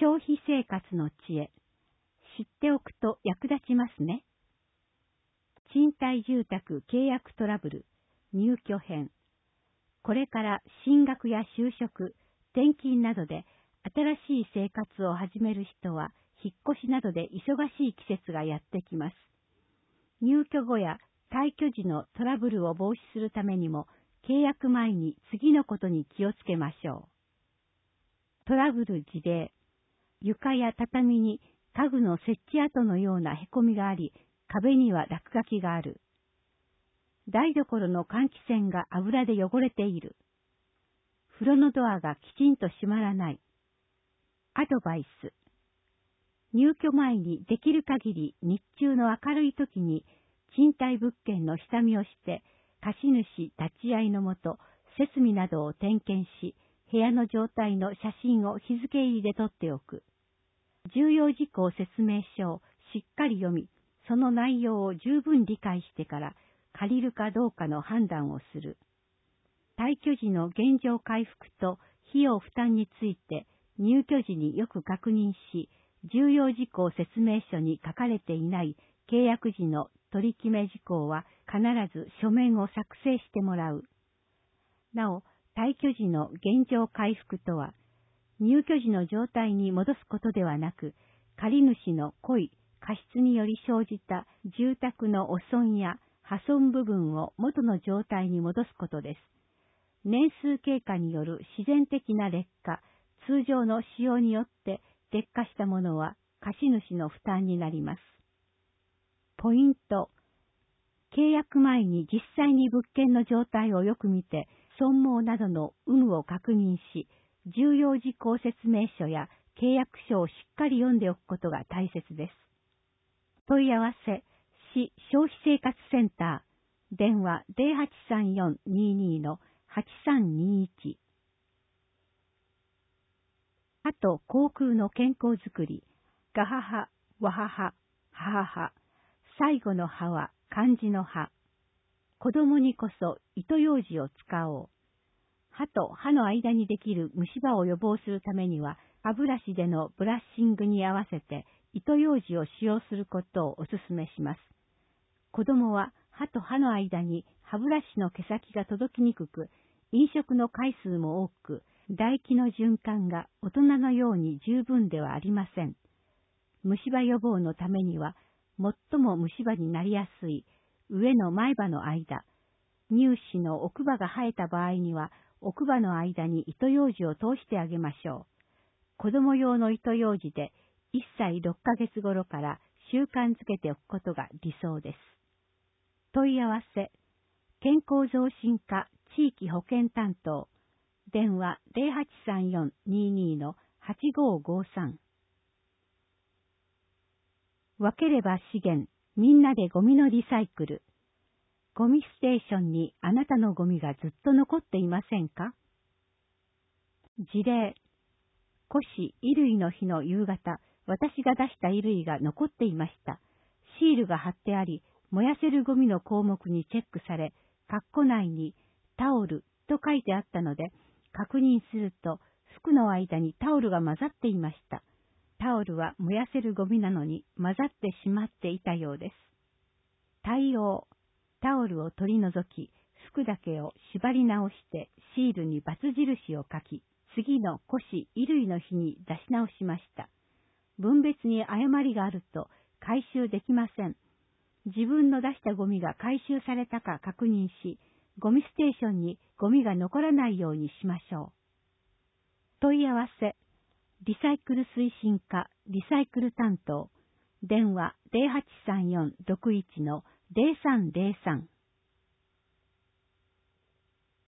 消費生活の知恵。知っておくと役立ちますね。賃貸住宅契約トラブル、入居編。これから進学や就職、転勤などで新しい生活を始める人は、引っ越しなどで忙しい季節がやってきます。入居後や退去時のトラブルを防止するためにも、契約前に次のことに気をつけましょう。トラブル事例。床や畳に家具の設置跡のようなへこみがあり、壁には落書きがある。台所の換気扇が油で汚れている。風呂のドアがきちんと閉まらない。アドバイス。入居前にできる限り日中の明るい時に賃貸物件の下見をして、貸主立ち会いのもと設備などを点検し、部屋の状態の写真を日付入りで撮っておく。重要事項説明書をしっかり読み、その内容を十分理解してから借りるかどうかの判断をする。退去時の現状回復と費用負担について入居時によく確認し、重要事項説明書に書かれていない契約時の取り決め事項は必ず書面を作成してもらう。なお、退去時の現状回復とは、入居時の状態に戻すことではなく、借り主の故意、過失により生じた住宅の汚損や破損部分を元の状態に戻すことです。年数経過による自然的な劣化、通常の使用によって劣化したものは貸主の負担になります。ポイント。契約前に実際に物件の状態をよく見て、損耗などの有無を確認し、重要事項説明書や契約書をしっかり読んでおくことが大切です。問い合わせ、市消費生活センター、電話 083422-8321。あと口腔の健康づくり、ガハハ、ワハハ、ハハハ、最後の歯は漢字の歯。子供にこそ糸ようじを使おう。歯と歯の間にできる虫歯を予防するためには、歯ブラシでのブラッシングに合わせて糸ようじを使用することをお勧めします。子供は歯と歯の間に歯ブラシの毛先が届きにくく、飲食の回数も多く、唾液の循環が大人のように十分ではありません。虫歯予防のためには、最も虫歯になりやすい上の前歯の間、乳歯の奥歯が生えた場合には、奥歯の間に糸ようじを通してあげましょう。子供用の糸ようじで1歳6ヶ月頃から習慣づけておくことが理想です。問い合わせ、健康増進課地域保健担当、電話 083422-8553。分ければ資源、みんなでゴミのリサイクル。ゴミステーションにあなたのゴミがずっと残っていませんか？事例、古紙衣類の日の夕方、私が出した衣類が残っていました。シールが貼ってあり、燃やせるゴミの項目にチェックされ、括弧内にタオルと書いてあったので、確認すると服の間にタオルが混ざっていました。タオルは燃やせるゴミなのに混ざってしまっていたようです。対応。タオルを取り除き、服だけを縛り直してシールに×印を書き、次の古紙衣類の日に出し直しました。分別に誤りがあると回収できません。自分の出したゴミが回収されたか確認し、ゴミステーションにゴミが残らないようにしましょう。問い合わせ、リサイクル推進課リサイクル担当、電話 0834-61-0303。